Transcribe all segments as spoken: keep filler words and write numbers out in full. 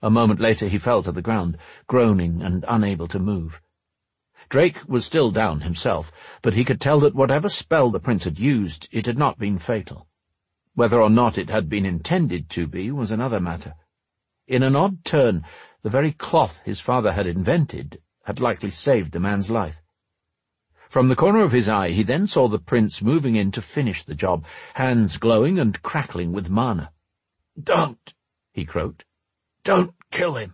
A moment later he fell to the ground, groaning and unable to move. Drake was still down himself, but he could tell that whatever spell the prince had used, it had not been fatal. Whether or not it had been intended to be was another matter. In an odd turn, the very cloth his father had invented had likely saved the man's life. From the corner of his eye he then saw the prince moving in to finish the job, hands glowing and crackling with mana. "Don't!" he croaked. "Don't kill him!"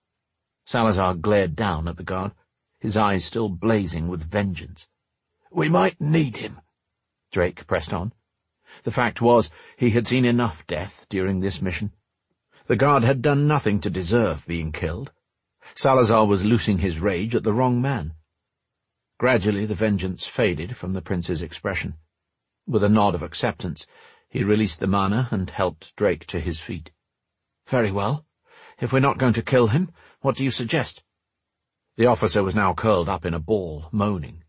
Salazar glared down at the guard, his eyes still blazing with vengeance. "We might need him," Drake pressed on. The fact was, he had seen enough death during this mission. The guard had done nothing to deserve being killed. Salazar was loosing his rage at the wrong man. Gradually the vengeance faded from the prince's expression. With a nod of acceptance, he released the mana and helped Drake to his feet. "Very well. If we're not going to kill him, what do you suggest?" The officer was now curled up in a ball, moaning.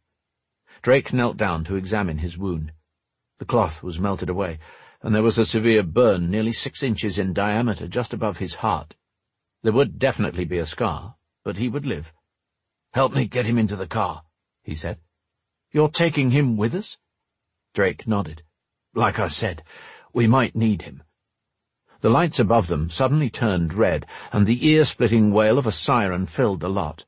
Drake knelt down to examine his wound. The cloth was melted away, and there was a severe burn nearly six inches in diameter just above his heart. There would definitely be a scar, but he would live. "Help me get him into the car," he said. "You're taking him with us?" Drake nodded. "Like I said, we might need him." The lights above them suddenly turned red, and the ear-splitting wail of a siren filled the lot.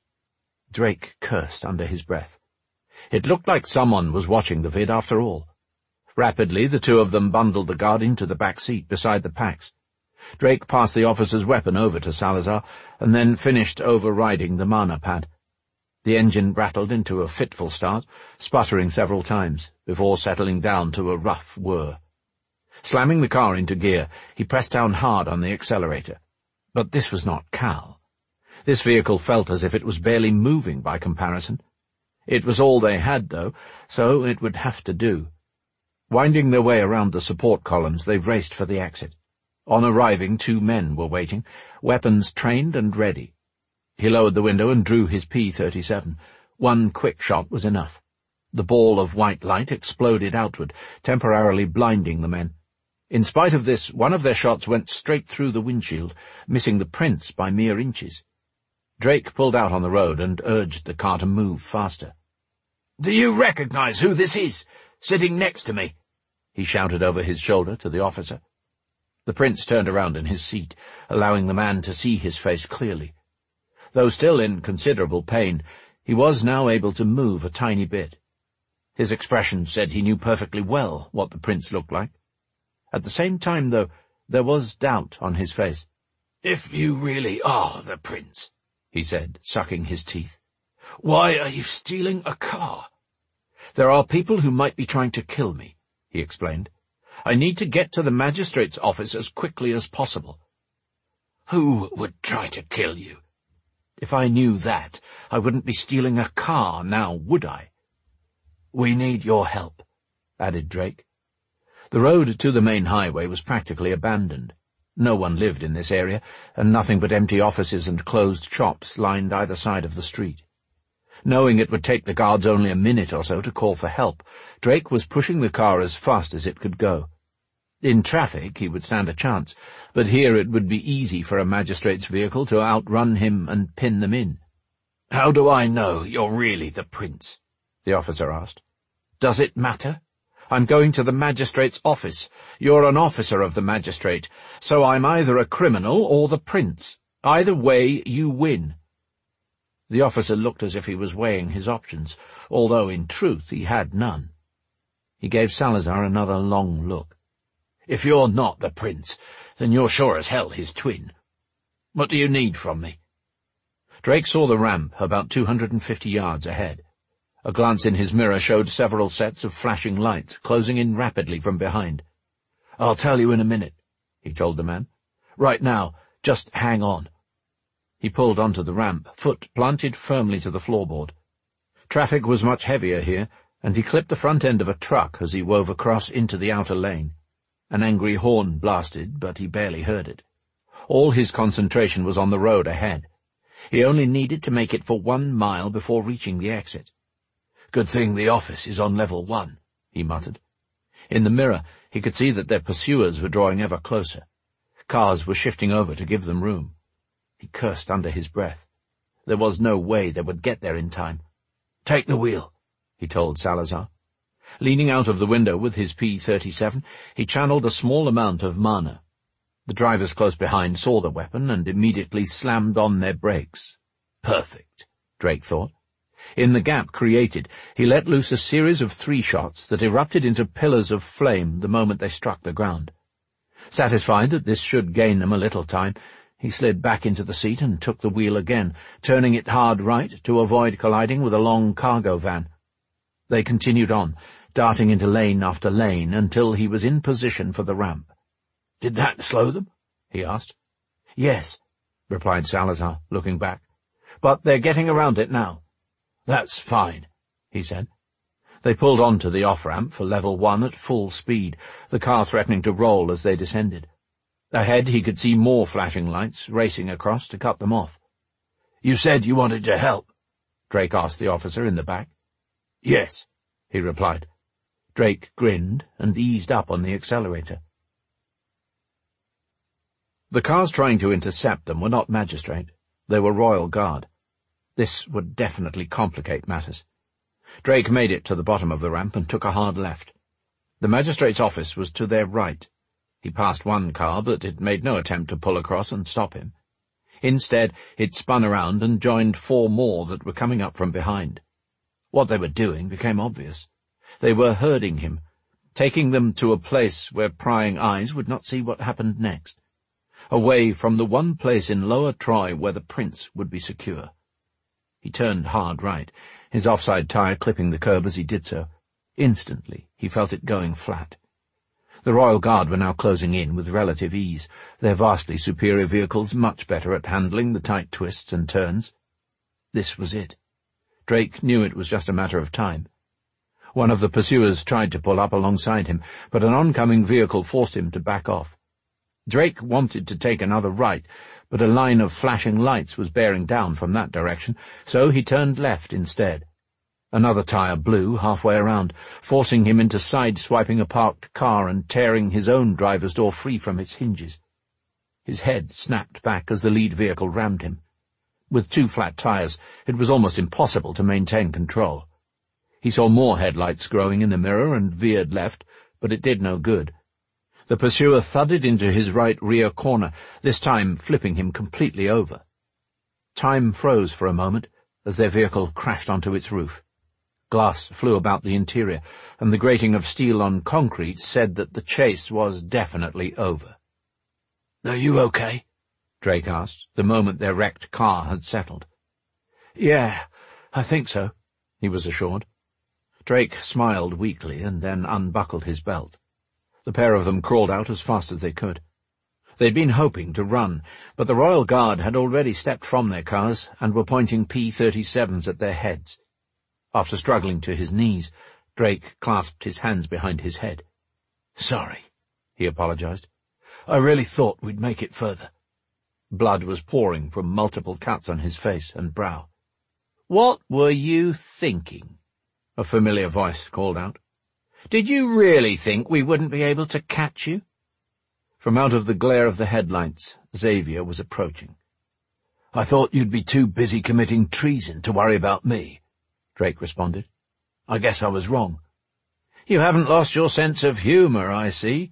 Drake cursed under his breath. It looked like someone was watching the vid after all. Rapidly, the two of them bundled the guard into the back seat beside the packs. Drake passed the officer's weapon over to Salazar, and then finished overriding the mana pad. The engine rattled into a fitful start, sputtering several times, before settling down to a rough whir. Slamming the car into gear, he pressed down hard on the accelerator. But this was not Cal. This vehicle felt as if it was barely moving by comparison. It was all they had, though, so it would have to do. Winding their way around the support columns, they raced for the exit. On arriving, two men were waiting, weapons trained and ready. He lowered the window and drew his P thirty-seven. One quick shot was enough. The ball of white light exploded outward, temporarily blinding the men. In spite of this, one of their shots went straight through the windshield, missing the prince by mere inches. Drake pulled out on the road and urged the car to move faster. "Do you recognize who this is, sitting next to me?" he shouted over his shoulder to the officer. The prince turned around in his seat, allowing the man to see his face clearly. Though still in considerable pain, he was now able to move a tiny bit. His expression said he knew perfectly well what the prince looked like. At the same time, though, there was doubt on his face. "If you really are the prince," he said, sucking his teeth, "why are you stealing a car?" "There are people who might be trying to kill me," he explained. "I need to get to the magistrate's office as quickly as possible." "Who would try to kill you?" "If I knew that, I wouldn't be stealing a car now, would I?" "We need your help," added Drake. The road to the main highway was practically abandoned. No one lived in this area, and nothing but empty offices and closed shops lined either side of the street. Knowing it would take the guards only a minute or so to call for help, Drake was pushing the car as fast as it could go. In traffic he would stand a chance, but here it would be easy for a magistrate's vehicle to outrun him and pin them in. "How do I know you're really the prince?" the officer asked. "Does it matter? I'm going to the magistrate's office. You're an officer of the magistrate, so I'm either a criminal or the prince. Either way, you win." The officer looked as if he was weighing his options, although in truth he had none. He gave Salazar another long look. "If you're not the prince, then you're sure as hell his twin. What do you need from me?" Drake saw the ramp about two hundred and fifty yards ahead. A glance in his mirror showed several sets of flashing lights closing in rapidly from behind. "I'll tell you in a minute," he told the man. "Right now, just hang on." He pulled onto the ramp, foot planted firmly to the floorboard. Traffic was much heavier here, and he clipped the front end of a truck as he wove across into the outer lane. An angry horn blasted, but he barely heard it. All his concentration was on the road ahead. He only needed to make it for one mile before reaching the exit. "Good thing the office is on level one," he muttered. In the mirror, he could see that their pursuers were drawing ever closer. Cars were shifting over to give them room. He cursed under his breath. There was no way they would get there in time. "Take the wheel," he told Salazar. Leaning out of the window with his P thirty-seven, he channeled a small amount of mana. The drivers close behind saw the weapon and immediately slammed on their brakes. Perfect, Drake thought. In the gap created, he let loose a series of three shots that erupted into pillars of flame the moment they struck the ground. Satisfied that this should gain them a little time, he slid back into the seat and took the wheel again, turning it hard right to avoid colliding with a long cargo van. They continued on, darting into lane after lane until he was in position for the ramp. "Did that slow them?" he asked. "Yes," replied Salazar, looking back. "But they're getting around it now." "That's fine," he said. They pulled on to the off-ramp for level one at full speed, the car threatening to roll as they descended. Ahead he could see more flashing lights racing across to cut them off. "You said you wanted to help?" Drake asked the officer in the back. "Yes," he replied. Drake grinned and eased up on the accelerator. The cars trying to intercept them were not magistrate. They were Royal Guard. This would definitely complicate matters. Drake made it to the bottom of the ramp and took a hard left. The magistrate's office was to their right. He passed one car, but it made no attempt to pull across and stop him. Instead, it spun around and joined four more that were coming up from behind. What they were doing became obvious. They were herding him, taking them to a place where prying eyes would not see what happened next, away from the one place in Lower Troy where the prince would be secure. He turned hard right, his offside tire clipping the curb as he did so. Instantly, he felt it going flat. The Royal Guard were now closing in with relative ease, their vastly superior vehicles much better at handling the tight twists and turns. This was it. Drake knew it was just a matter of time. One of the pursuers tried to pull up alongside him, but an oncoming vehicle forced him to back off. Drake wanted to take another right, but a line of flashing lights was bearing down from that direction, so he turned left instead. Another tire blew halfway around, forcing him into side-swiping a parked car and tearing his own driver's door free from its hinges. His head snapped back as the lead vehicle rammed him. With two flat tires, it was almost impossible to maintain control. He saw more headlights growing in the mirror and veered left, but it did no good. The pursuer thudded into his right rear corner, this time flipping him completely over. Time froze for a moment as their vehicle crashed onto its roof. Glass flew about the interior, and the grating of steel on concrete said that the chase was definitely over. "Are you okay?" Drake asked, the moment their wrecked car had settled. "Yeah, I think so," he was assured. Drake smiled weakly and then unbuckled his belt. The pair of them crawled out as fast as they could. They'd been hoping to run, but the Royal Guard had already stepped from their cars and were pointing P thirty-sevens at their heads. After struggling to his knees, Drake clasped his hands behind his head. "Sorry," he apologized. "I really thought we'd make it further." Blood was pouring from multiple cuts on his face and brow. "What were you thinking?" a familiar voice called out. "Did you really think we wouldn't be able to catch you?" From out of the glare of the headlights, Xavier was approaching. "I thought you'd be too busy committing treason to worry about me," Drake responded. "I guess I was wrong." "You haven't lost your sense of humour, I see.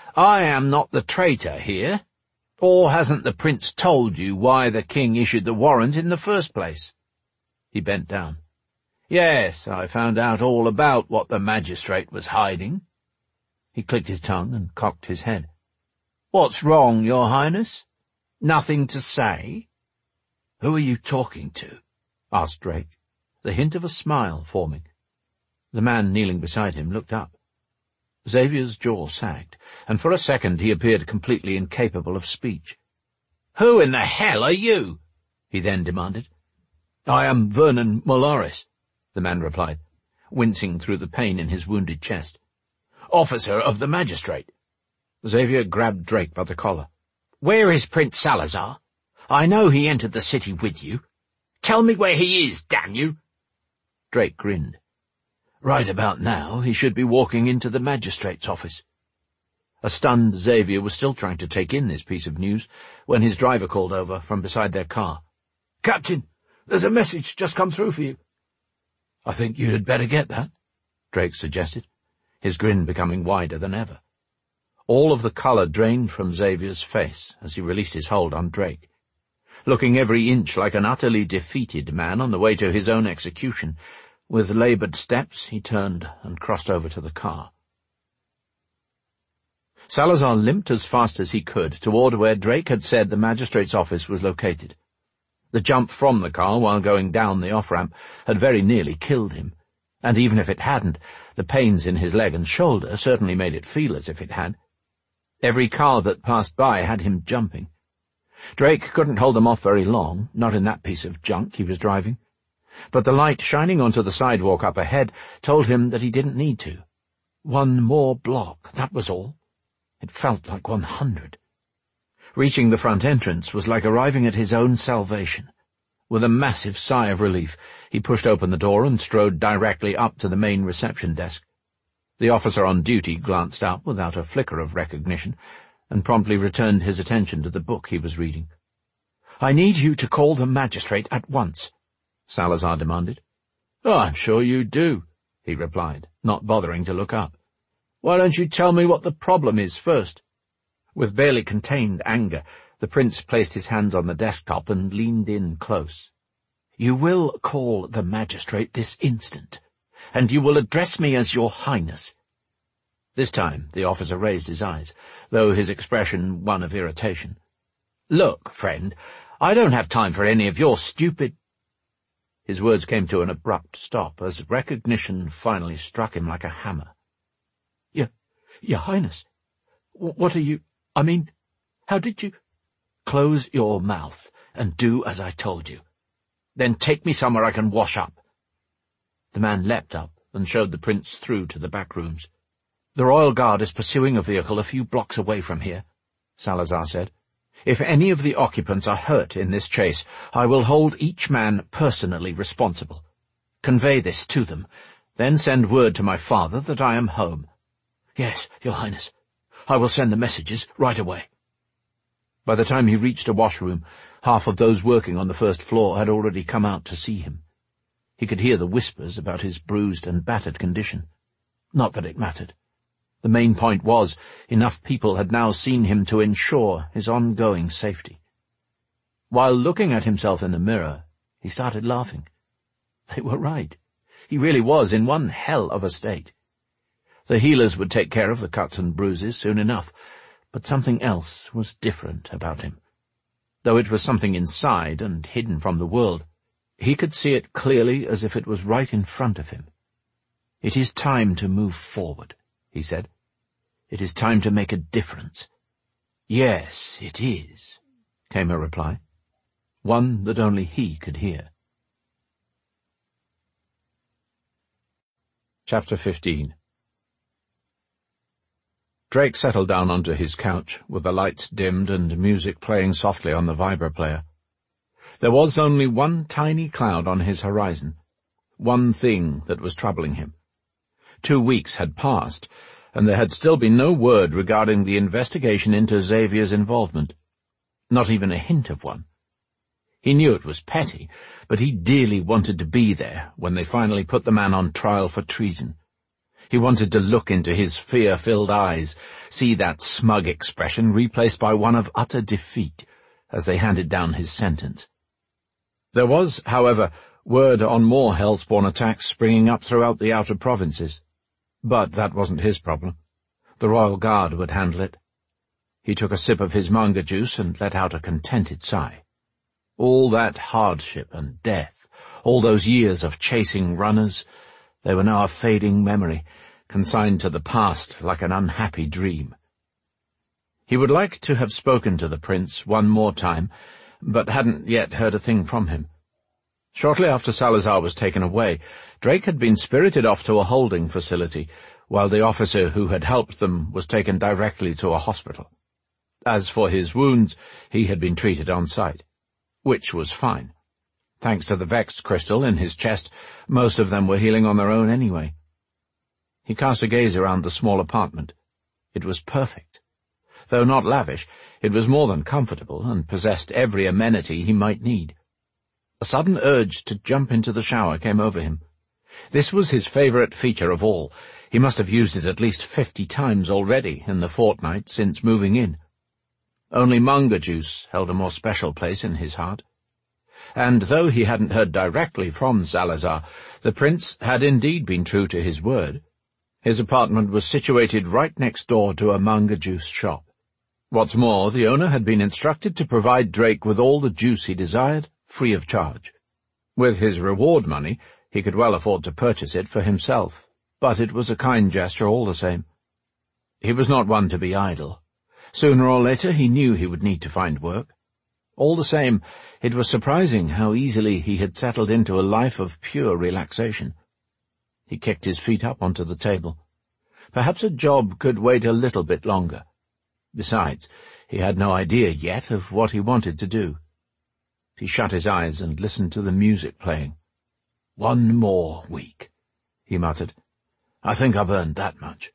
I am not the traitor here. Or hasn't the prince told you why the king issued the warrant in the first place?" He bent down. "Yes, I found out all about what the magistrate was hiding." He clicked his tongue and cocked his head. "What's wrong, Your Highness? Nothing to say?" "Who are you talking to?" asked Drake, the hint of a smile forming. The man kneeling beside him looked up. Xavier's jaw sagged, and for a second he appeared completely incapable of speech. "Who in the hell are you?" he then demanded. "I am Vernon Molaris," the man replied, wincing through the pain in his wounded chest. "Officer of the magistrate." Xavier grabbed Drake by the collar. "Where is Prince Salazar? I know he entered the city with you. Tell me where he is, damn you!" Drake grinned. "Right about now, he should be walking into the magistrate's office." A stunned Xavier was still trying to take in this piece of news when his driver called over from beside their car. "Captain, there's a message just come through for you." "I think you had better get that," Drake suggested, his grin becoming wider than ever. All of the colour drained from Xavier's face as he released his hold on Drake. Looking every inch like an utterly defeated man on the way to his own execution, with laboured steps he turned and crossed over to the car. Salazar limped as fast as he could toward where Drake had said the magistrate's office was located. The jump from the car while going down the off-ramp had very nearly killed him, and even if it hadn't, the pains in his leg and shoulder certainly made it feel as if it had. Every car that passed by had him jumping. Drake couldn't hold them off very long, not in that piece of junk he was driving, but the light shining onto the sidewalk up ahead told him that he didn't need to. One more block, that was all. It felt like one hundred. Reaching the front entrance was like arriving at his own salvation. With a massive sigh of relief, he pushed open the door and strode directly up to the main reception desk. The officer on duty glanced up without a flicker of recognition, and promptly returned his attention to the book he was reading. "I need you to call the magistrate at once," Salazar demanded. "Oh, I'm sure you do," he replied, not bothering to look up. "Why don't you tell me what the problem is first?" With barely contained anger, the prince placed his hands on the desktop and leaned in close. "You will call the magistrate this instant, and you will address me as Your Highness." This time the officer raised his eyes, though his expression one of irritation. "Look, friend, I don't have time for any of your stupid—" His words came to an abrupt stop as recognition finally struck him like a hammer. Your, Your Highness, what are you— I mean, how did you— Close your mouth and do as I told you. Then take me somewhere I can wash up." The man leapt up and showed the prince through to the back rooms. "The Royal Guard is pursuing a vehicle a few blocks away from here," Salazar said. "If any of the occupants are hurt in this chase, I will hold each man personally responsible. Convey this to them, then send word to my father that I am home." "Yes, Your Highness. I will send the messages right away." By the time he reached a washroom, half of those working on the first floor had already come out to see him. He could hear the whispers about his bruised and battered condition. Not that it mattered. The main point was, enough people had now seen him to ensure his ongoing safety. While looking at himself in the mirror, he started laughing. They were right. He really was in one hell of a state. The healers would take care of the cuts and bruises soon enough, but something else was different about him. Though it was something inside and hidden from the world, he could see it clearly as if it was right in front of him. "It is time to move forward," he said. "It is time to make a difference." "Yes, it is," came a reply, one that only he could hear. Chapter fifteen. Drake settled down onto his couch, with the lights dimmed and music playing softly on the vibroplayer. There was only one tiny cloud on his horizon, one thing that was troubling him. Two weeks had passed, and there had still been no word regarding the investigation into Xavier's involvement. Not even a hint of one. He knew it was petty, but he dearly wanted to be there when they finally put the man on trial for treason. He wanted to look into his fear-filled eyes, see that smug expression replaced by one of utter defeat as they handed down his sentence. There was, however, word on more hellspawn attacks springing up throughout the outer provinces. But that wasn't his problem. The Royal Guard would handle it. He took a sip of his manga juice and let out a contented sigh. All that hardship and death, all those years of chasing runners, they were now a fading memory, consigned to the past like an unhappy dream. He would like to have spoken to the prince one more time, but hadn't yet heard a thing from him. Shortly after Salazar was taken away, Drake had been spirited off to a holding facility, while the officer who had helped them was taken directly to a hospital. As for his wounds, he had been treated on site, which was fine. Thanks to the Vex crystal in his chest, most of them were healing on their own anyway. He cast a gaze around the small apartment. It was perfect. Though not lavish, it was more than comfortable and possessed every amenity he might need. A sudden urge to jump into the shower came over him. This was his favourite feature of all. He must have used it at least fifty times already in the fortnight since moving in. Only manga juice held a more special place in his heart. And though he hadn't heard directly from Salazar, the prince had indeed been true to his word. His apartment was situated right next door to a manga juice shop. What's more, the owner had been instructed to provide Drake with all the juice he desired, free of charge. With his reward money, he could well afford to purchase it for himself, but it was a kind gesture all the same. He was not one to be idle. Sooner or later he knew he would need to find work. All the same, it was surprising how easily he had settled into a life of pure relaxation. He kicked his feet up onto the table. Perhaps a job could wait a little bit longer. Besides, he had no idea yet of what he wanted to do. He shut his eyes and listened to the music playing. "One more week," he muttered. "I think I've earned that much."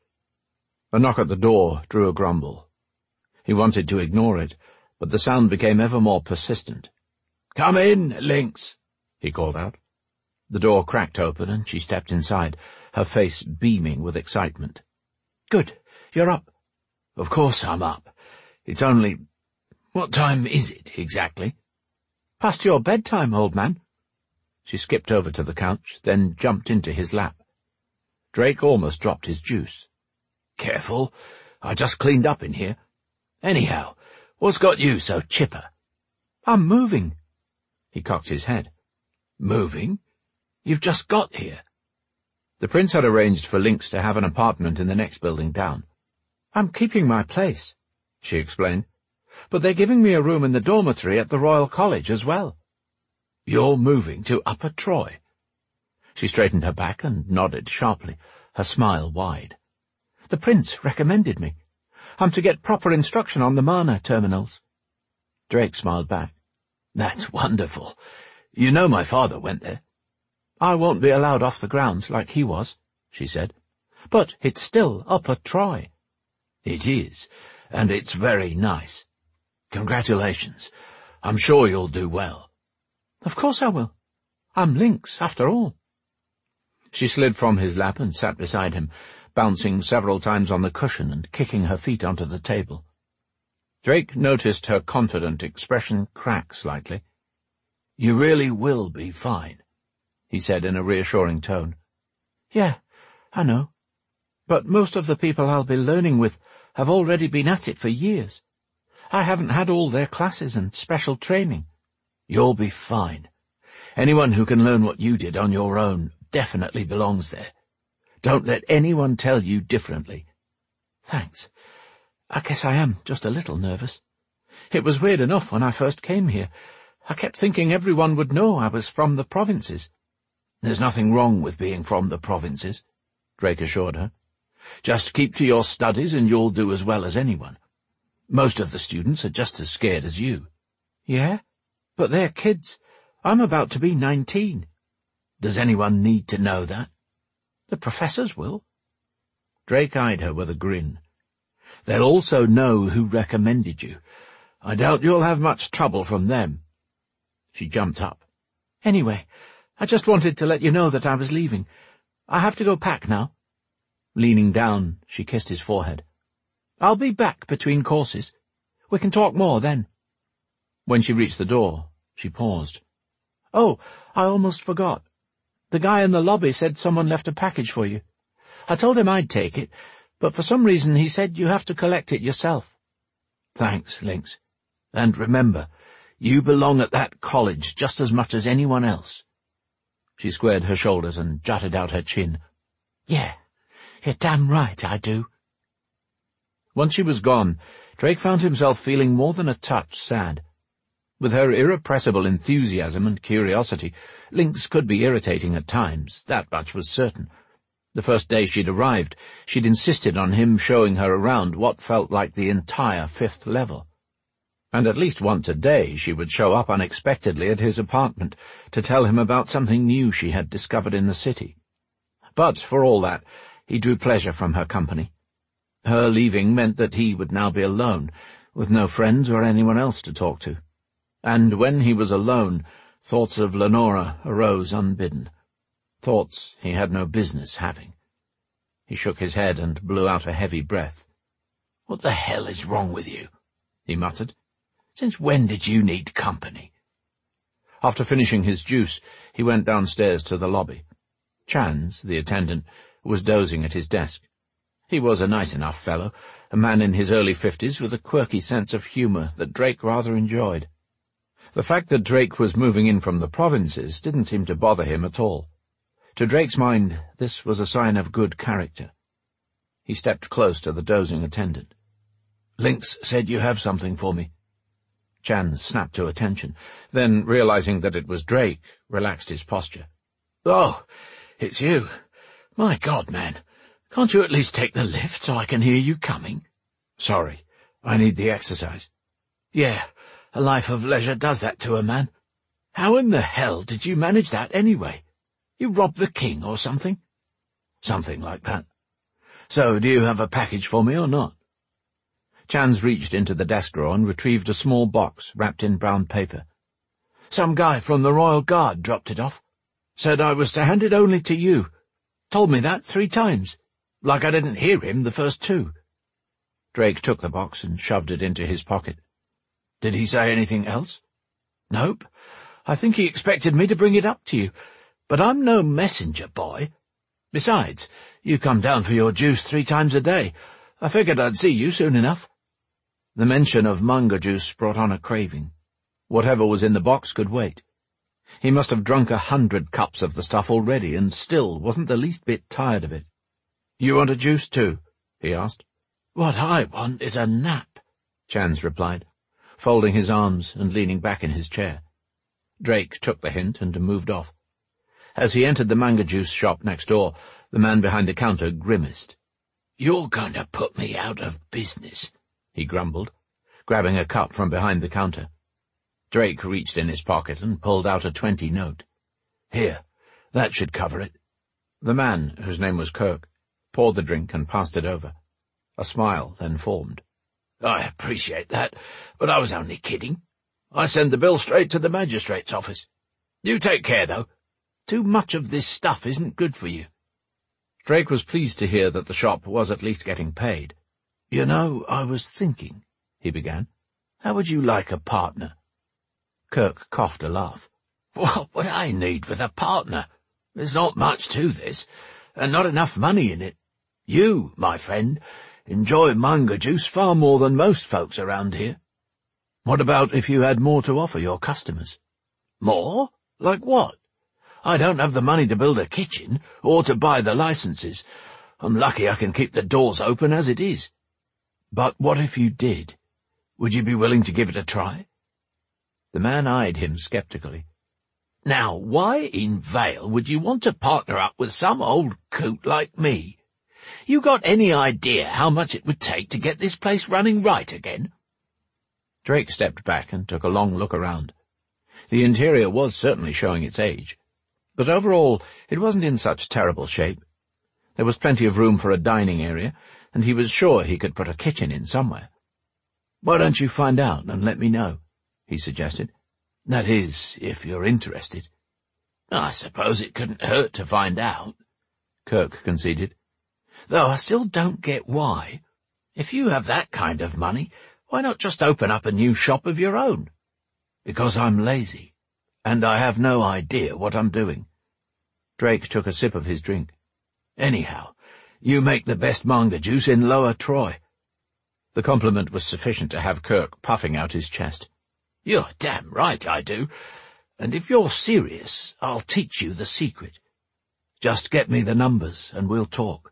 A knock at the door drew a grumble. He wanted to ignore it, but the sound became ever more persistent. "Come in, Lynx," he called out. The door cracked open and she stepped inside, her face beaming with excitement. "Good, you're up." "Of course I'm up. It's only— What time is it, exactly?" "Past your bedtime, old man." She skipped over to the couch, then jumped into his lap. Drake almost dropped his juice. "Careful, I just cleaned up in here. Anyhow, what's got you so chipper?" "I'm moving." He cocked his head. "Moving? You've just got here." The prince had arranged for Lynx to have an apartment in the next building down. "I'm keeping my place," she explained, "but they're giving me a room in the dormitory at the Royal College as well." "You're moving to Upper Troy?" She straightened her back and nodded sharply, her smile wide. "The prince recommended me. I'm to get proper instruction on the mana terminals." Drake smiled back. "That's wonderful. You know my father went there." "I won't be allowed off the grounds like he was," she said. "But it's still Upper Troy." "It is, and it's very nice. Congratulations. I'm sure you'll do well." "Of course I will. I'm Lynx, after all." She slid from his lap and sat beside him, bouncing several times on the cushion and kicking her feet onto the table. Drake noticed her confident expression crack slightly. "You really will be fine," he said in a reassuring tone. "Yeah, I know. But most of the people I'll be learning with have already been at it for years. I haven't had all their classes and special training." "You'll be fine. Anyone who can learn what you did on your own definitely belongs there. Don't let anyone tell you differently." "Thanks. I guess I am just a little nervous. It was weird enough when I first came here. I kept thinking everyone would know I was from the provinces." "There's nothing wrong with being from the provinces," Drake assured her. "Just keep to your studies and you'll do as well as anyone. Most of the students are just as scared as you." "Yeah? But they're kids. I'm about to be nineteen." "Does anyone need to know that?" "The professors will." Drake eyed her with a grin. "They'll also know who recommended you. I doubt you'll have much trouble from them." She jumped up. "Anyway, I just wanted to let you know that I was leaving. I have to go pack now." Leaning down, she kissed his forehead. "I'll be back between courses. We can talk more then." When she reached the door, she paused. "Oh, I almost forgot. The guy in the lobby said someone left a package for you. I told him I'd take it, but for some reason he said you have to collect it yourself." "Thanks, Lynx. And remember, you belong at that college just as much as anyone else." She squared her shoulders and jutted out her chin. "Yeah, you're damn right I do." Once she was gone, Drake found himself feeling more than a touch sad. With her irrepressible enthusiasm and curiosity, Lynx could be irritating at times, that much was certain. The first day she'd arrived, she'd insisted on him showing her around what felt like the entire fifth level. And at least once a day she would show up unexpectedly at his apartment to tell him about something new she had discovered in the city. But, for all that, he drew pleasure from her company. Her leaving meant that he would now be alone, with no friends or anyone else to talk to. And when he was alone, thoughts of Lenora arose unbidden, thoughts he had no business having. He shook his head and blew out a heavy breath. "What the hell is wrong with you?" he muttered. "Since when did you need company?" After finishing his juice, he went downstairs to the lobby. Chans, the attendant, was dozing at his desk. He was a nice enough fellow, a man in his early fifties with a quirky sense of humour that Drake rather enjoyed. The fact that Drake was moving in from the provinces didn't seem to bother him at all. To Drake's mind, this was a sign of good character. He stepped close to the dozing attendant. "Lynx said you have something for me." Chans snapped to attention, then, realizing that it was Drake, relaxed his posture. "Oh, it's you. My God, man. Can't you at least take the lift so I can hear you coming?" "Sorry, I need the exercise." "Yeah, a life of leisure does that to a man. How in the hell did you manage that anyway? You robbed the king or something?" "Something like that. So, do you have a package for me or not?" Chans reached into the desk drawer and retrieved a small box wrapped in brown paper. "Some guy from the Royal Guard dropped it off. Said I was to hand it only to you. Told me that three times. Like I didn't hear him the first two." Drake took the box and shoved it into his pocket. "Did he say anything else?" "Nope. I think he expected me to bring it up to you, but I'm no messenger boy. Besides, you come down for your juice three times a day. I figured I'd see you soon enough." The mention of manga juice brought on a craving. Whatever was in the box could wait. He must have drunk a hundred cups of the stuff already, and still wasn't the least bit tired of it. "You want a juice too?" he asked. "What I want is a nap," Chans replied, folding his arms and leaning back in his chair. Drake took the hint and moved off. As he entered the manga juice shop next door, the man behind the counter grimaced. "You're going to put me out of business," he grumbled, grabbing a cup from behind the counter. Drake reached in his pocket and pulled out a twenty note. "Here, that should cover it." The man, whose name was Kirk, poured the drink and passed it over. A smile then formed. "I appreciate that, but I was only kidding. I send the bill straight to the magistrate's office. You take care, though. Too much of this stuff isn't good for you." Drake was pleased to hear that the shop was at least getting paid. "You know, I was thinking," he began. "How would you like a partner?" Kirk coughed a laugh. "What would I need with a partner? There's not much to this, and not enough money in it. You, my friend, enjoy manga juice far more than most folks around here. What about if you had more to offer your customers?" "More? Like what? I don't have the money to build a kitchen, or to buy the licenses. I'm lucky I can keep the doors open as it is." "But what if you did? Would you be willing to give it a try?" The man eyed him skeptically. "Now, why in Vale would you want to partner up with some old coot like me? You got any idea how much it would take to get this place running right again?" Drake stepped back and took a long look around. The interior was certainly showing its age, but overall it wasn't in such terrible shape. There was plenty of room for a dining area, and he was sure he could put a kitchen in somewhere. "Why don't you find out and let me know?" he suggested. "That is, if you're interested." "I suppose it couldn't hurt to find out," Kirk conceded. "Though I still don't get why. If you have that kind of money, why not just open up a new shop of your own?" "Because I'm lazy, and I have no idea what I'm doing." Drake took a sip of his drink. "Anyhow, you make the best manga juice in Lower Troy." The compliment was sufficient to have Kirk puffing out his chest. "You're damn right I do, and if you're serious, I'll teach you the secret. Just get me the numbers and we'll talk."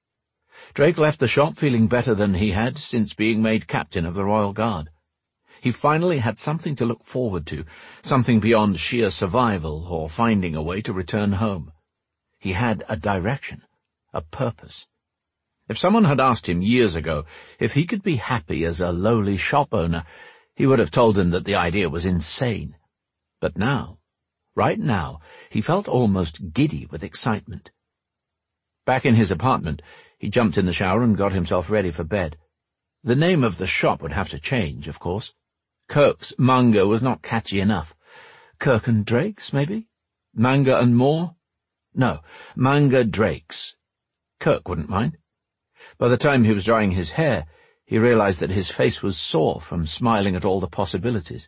Drake left the shop feeling better than he had since being made captain of the Royal Guard. He finally had something to look forward to, something beyond sheer survival or finding a way to return home. He had a direction, a purpose. If someone had asked him years ago if he could be happy as a lowly shop owner, he would have told him that the idea was insane. But now, right now, he felt almost giddy with excitement. Back in his apartment, He jumped in the shower and got himself ready for bed. The name of the shop would have to change, of course. Kirk's Manga was not catchy enough. Kirk and Drake's, maybe? Manga and More? No, Manga Drake's. Kirk wouldn't mind. By the time he was drying his hair, he realized that his face was sore from smiling at all the possibilities.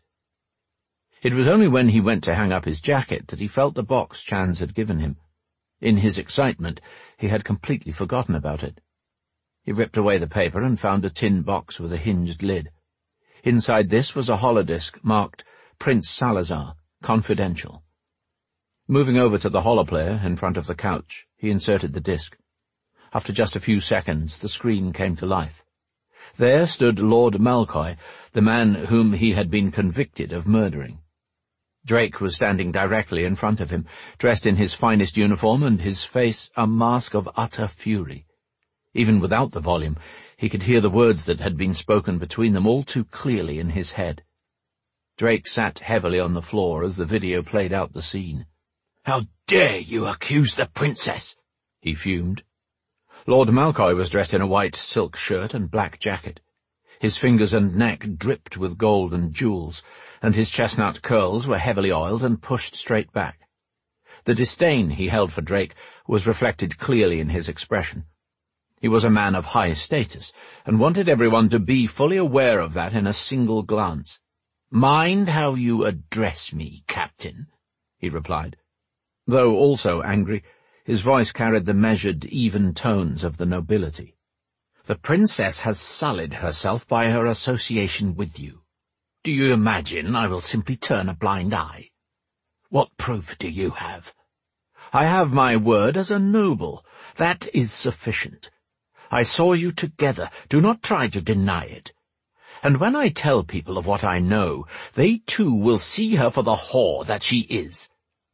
It was only when he went to hang up his jacket that he felt the box Chance had given him. In his excitement, he had completely forgotten about it. He ripped away the paper and found a tin box with a hinged lid. Inside this was a holodisc marked Prince Salazar, Confidential. Moving over to the holoplayer in front of the couch, he inserted the disc. After just a few seconds, the screen came to life. There stood Lord Malcoy, the man whom he had been convicted of murdering. Drake was standing directly in front of him, dressed in his finest uniform and his face a mask of utter fury. Even without the volume, he could hear the words that had been spoken between them all too clearly in his head. Drake sat heavily on the floor as the video played out the scene. "How dare you accuse the princess?" he fumed. Lord Malcoy was dressed in a white silk shirt and black jacket. His fingers and neck dripped with gold and jewels, and his chestnut curls were heavily oiled and pushed straight back. The disdain he held for Drake was reflected clearly in his expression. He was a man of high status, and wanted everyone to be fully aware of that in a single glance. "Mind how you address me, Captain," he replied. Though also angry, his voice carried the measured, even tones of the nobility. "The princess has sullied herself by her association with you. Do you imagine I will simply turn a blind eye? What proof do you have? I have my word as a noble. That is sufficient. I saw you together. Do not try to deny it. And when I tell people of what I know, they too will see her for the whore that she is."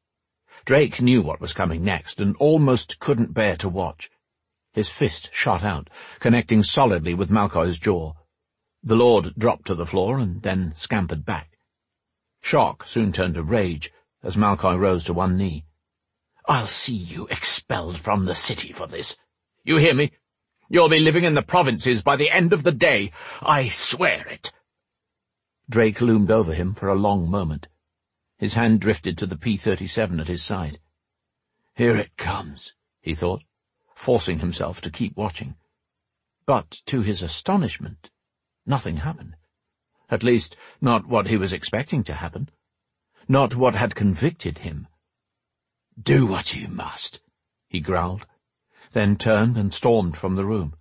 Drake knew what was coming next, and almost couldn't bear to watch. His fist shot out, connecting solidly with Malcoy's jaw. The lord dropped to the floor and then scampered back. Shock soon turned to rage as Malcoy rose to one knee. "I'll see you expelled from the city for this. You hear me? You'll be living in the provinces by the end of the day. I swear it." Drake loomed over him for a long moment. His hand drifted to the P thirty-seven at his side. "Here it comes," he thought, forcing himself to keep watching. But, to his astonishment, nothing happened. At least, not what he was expecting to happen. Not what had convicted him. "Do what you must," he growled, then turned and stormed from the room.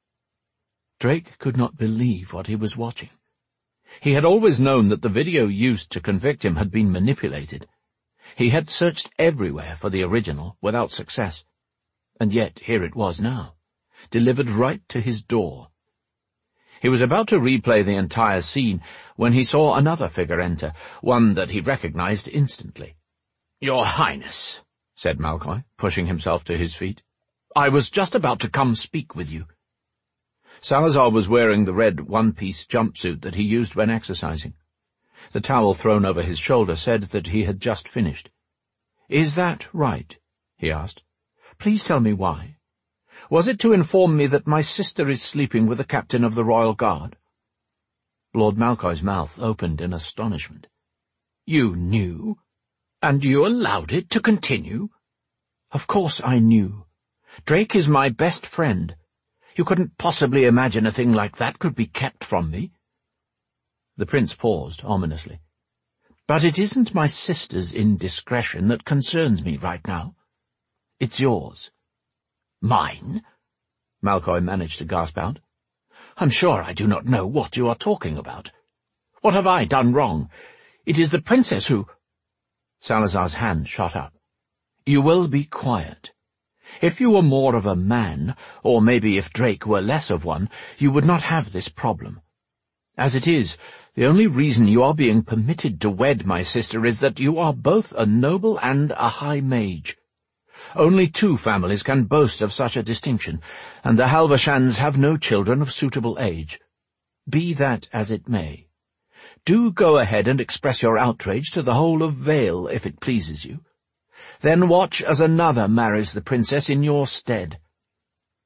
Drake could not believe what he was watching. He had always known that the video used to convict him had been manipulated. He had searched everywhere for the original without success. And yet here it was now, delivered right to his door. He was about to replay the entire scene when he saw another figure enter, one that he recognized instantly. "Your Highness," said Malcoy, pushing himself to his feet. "I was just about to come speak with you." Salazar was wearing the red one-piece jumpsuit that he used when exercising. The towel thrown over his shoulder said that he had just finished. "Is that right?" he asked. "Please tell me why. Was it to inform me that my sister is sleeping with the captain of the Royal Guard?" Lord Malcoy's mouth opened in astonishment. "You knew? And you allowed it to continue?" "Of course I knew. Drake is my best friend. You couldn't possibly imagine a thing like that could be kept from me." The prince paused ominously. "But it isn't my sister's indiscretion that concerns me right now. It's yours." "Mine?" Malcoy managed to gasp out. "I'm sure I do not know what you are talking about. What have I done wrong? It is the princess who—" Salazar's hand shot up. "You will be quiet. If you were more of a man, or maybe if Drake were less of one, you would not have this problem. As it is, the only reason you are being permitted to wed my sister is that you are both a noble and a high mage. Only two families can boast of such a distinction, and the Halvershans have no children of suitable age. Be that as it may. Do go ahead and express your outrage to the whole of Vale, if it pleases you. Then watch as another marries the princess in your stead.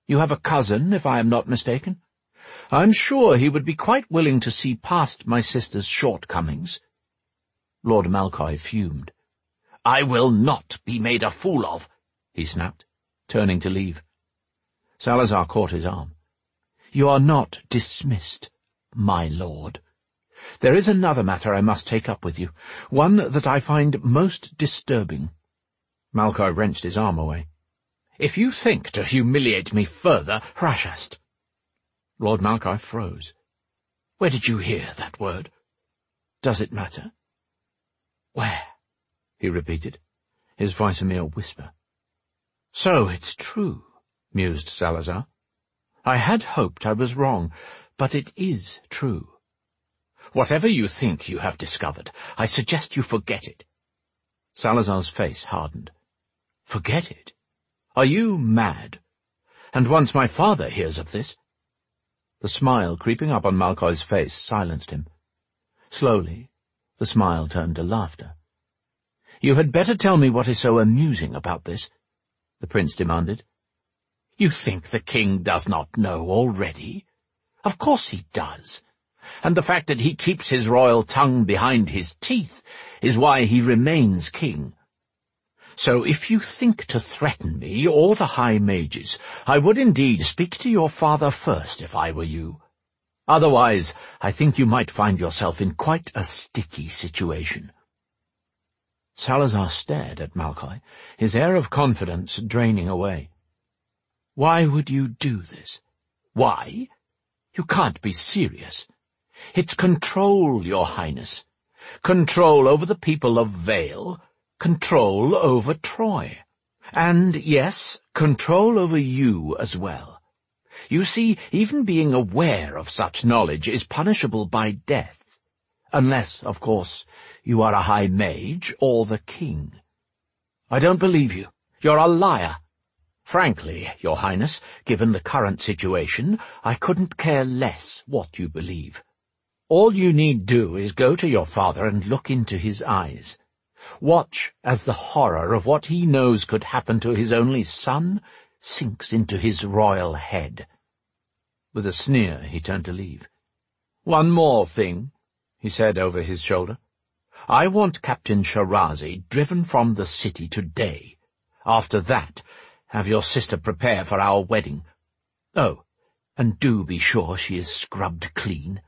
You have a cousin, if I am not mistaken. I'm sure he would be quite willing to see past my sister's shortcomings." Lord Malchoy fumed. "I will not be made a fool of," he snapped, turning to leave. Salazar caught his arm. "You are not dismissed, my lord. There is another matter I must take up with you, one that I find most disturbing." Malchoy wrenched his arm away. "If you think to humiliate me further, Hrashast." Lord Malchoy froze. "Where did you hear that word?" "Does it matter?" "Where?" he repeated, his voice a mere whisper. "So it's true," mused Salazar. "I had hoped I was wrong, but it is true. Whatever you think you have discovered, I suggest you forget it." Salazar's face hardened. "Forget it? Are you mad? And once my father hears of this—" The smile creeping up on Malchoy's face silenced him. Slowly, the smile turned to laughter. "You had better tell me what is so amusing about this," the prince demanded. "You think the king does not know already? Of course he does. And the fact that he keeps his royal tongue behind his teeth is why he remains king. So if you think to threaten me or the High Mages, I would indeed speak to your father first if I were you. Otherwise, I think you might find yourself in quite a sticky situation." Salazar stared at Malchoy, his air of confidence draining away. "Why would you do this? Why? You can't be serious. It's control, your highness. Control over the people of Vale. Control over Troy. And, yes, control over you as well. You see, even being aware of such knowledge is punishable by death. Unless, of course, you are a high mage or the king. I don't believe you. You're a liar. Frankly, your highness, given the current situation, I couldn't care less what you believe. All you need do is go to your father and look into his eyes. Watch as the horror of what he knows could happen to his only son sinks into his royal head." With a sneer, he turned to leave. "One more thing," he said over his shoulder. "I want Captain Shirazi driven from the city today. After that, have your sister prepare for our wedding. Oh, and do be sure she is scrubbed clean."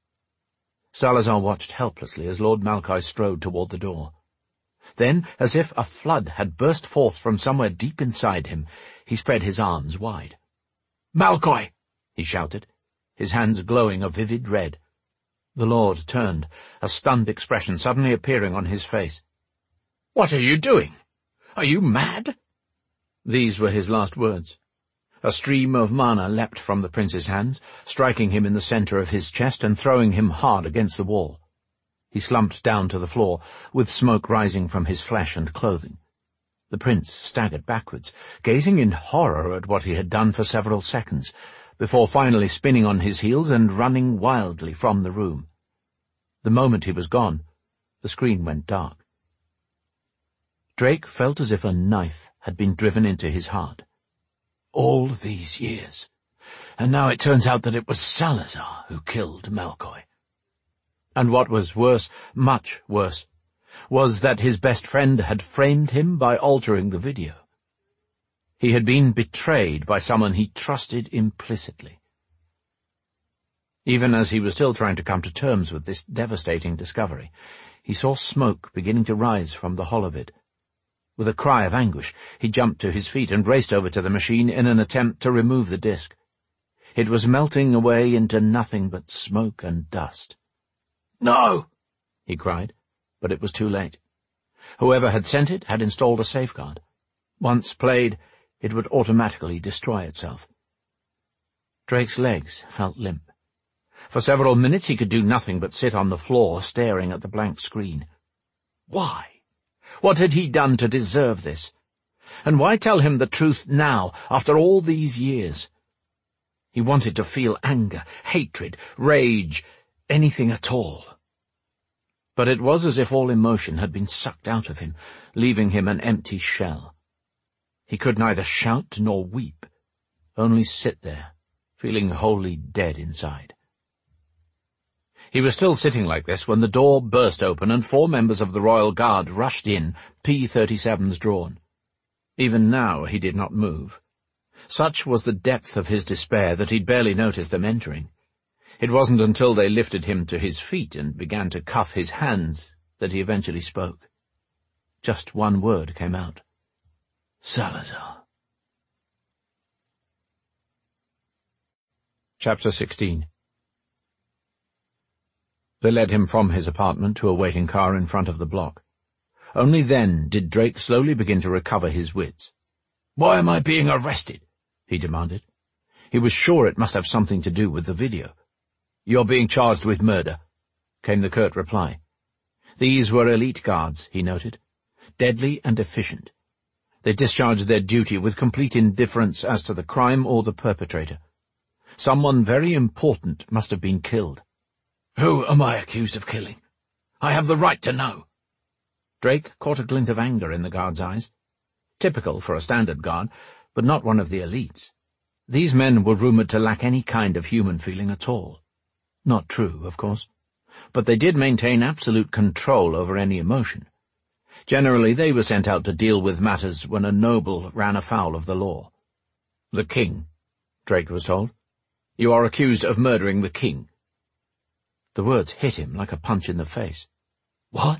Salazar watched helplessly as Lord Malchoy strode toward the door. Then, as if a flood had burst forth from somewhere deep inside him, he spread his arms wide. "Malchoy!" he shouted, his hands glowing a vivid red. The lord turned, a stunned expression suddenly appearing on his face. "What are you doing? Are you mad?" These were his last words. A stream of mana leapt from the prince's hands, striking him in the centre of his chest and throwing him hard against the wall. He slumped down to the floor, with smoke rising from his flesh and clothing. The prince staggered backwards, gazing in horror at what he had done for several seconds, before finally spinning on his heels and running wildly from the room. The moment he was gone, the screen went dark. Drake felt as if a knife had been driven into his heart. All these years, and now it turns out that it was Salazar who killed Malchoy. And what was worse, much worse, was that his best friend had framed him by altering the video. He had been betrayed by someone he trusted implicitly. Even as he was still trying to come to terms with this devastating discovery, he saw smoke beginning to rise from the hull of it. With a cry of anguish, he jumped to his feet and raced over to the machine in an attempt to remove the disk. It was melting away into nothing but smoke and dust. "No!" he cried, but it was too late. Whoever had sent it had installed a safeguard. Once played, it would automatically destroy itself. Drake's legs felt limp. For several minutes he could do nothing but sit on the floor, staring at the blank screen. Why? What had he done to deserve this? And why tell him the truth now, after all these years? He wanted to feel anger, hatred, rage, anything at all. But it was as if all emotion had been sucked out of him, leaving him an empty shell. He could neither shout nor weep. only sit there, feeling wholly dead inside. He was still sitting like this when the door burst open and four members of the Royal Guard rushed in, P thirty-sevens drawn. Even now he did not move. Such was the depth of his despair that he'd barely noticed them entering. It wasn't until they lifted him to his feet and began to cuff his hands that he eventually spoke. Just one word came out. Salazar. Chapter sixteen. They led him from his apartment to a waiting car in front of the block. Only then did Drake slowly begin to recover his wits. "Why am I being arrested?" he demanded. He was sure it must have something to do with the video. "You're being charged with murder," came the curt reply. These were elite guards, he noted, deadly and efficient. They discharged their duty with complete indifference as to the crime or the perpetrator. Someone very important must have been killed. "Who am I accused of killing? I have the right to know." Drake caught a glint of anger in the guard's eyes. Typical for a standard guard, but not one of the elites. These men were rumoured to lack any kind of human feeling at all. Not true, of course, but they did maintain absolute control over any emotion. Generally, they were sent out to deal with matters when a noble ran afoul of the law. "The king," Drake was told. "You are accused of murdering the king." The words hit him like a punch in the face. "What?